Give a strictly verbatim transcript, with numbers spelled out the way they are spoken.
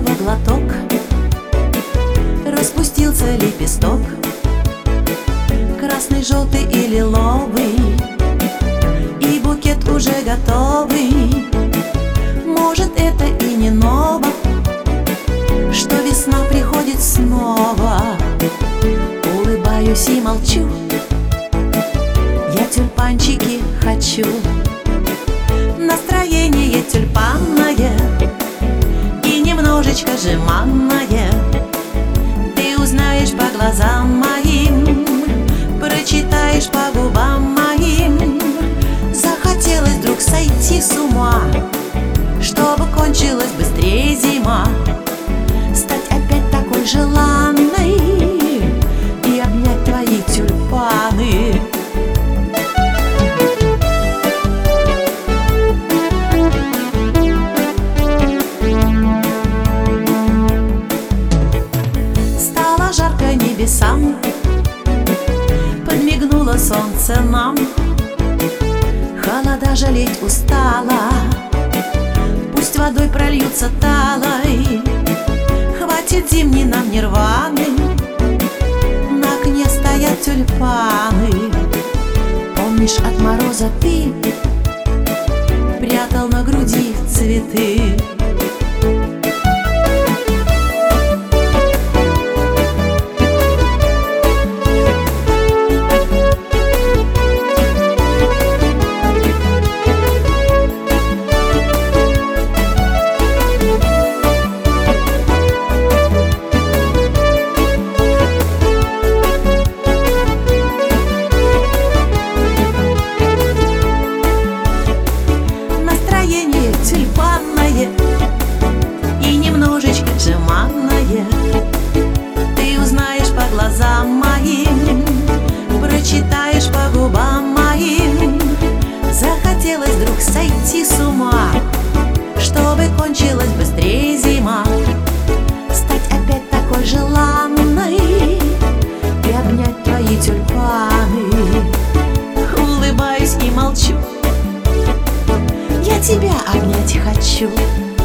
этого глоток, распустился лепесток, красный, желтый и лиловый, и букет уже готовый. Может, это и не ново, что весна приходит снова. Улыбаюсь и молчу, я тюльпанчики хочу. Настроение тюльпанное и немножечко жеманное. Ты узнаешь по глазам моим, прочитаешь по губам моим. Захотелось вдруг сойти с ума, чтобы кончилась быстрее зима, стать опять такой желанной и обнять твои тюльпаны. Стало жарко небесам, подмигнуло солнце нам. Холода жалеть устала, пусть водой прольются талой. Хватит зимней нам нирваны, на окне стоят тюльпаны. Помнишь, от мороза ты прятал на груди цветы? Тюльпанное и немножечко жеманное. Ты узнаешь по глазам моим, прочитаешь по губам моим. Захотелось вдруг сойти с ума, чтобы кончилась быстрее зима, стать опять такой желанной и обнять твои тюльпаны. Улыбаюсь и молчу, я тебя обнять хочу.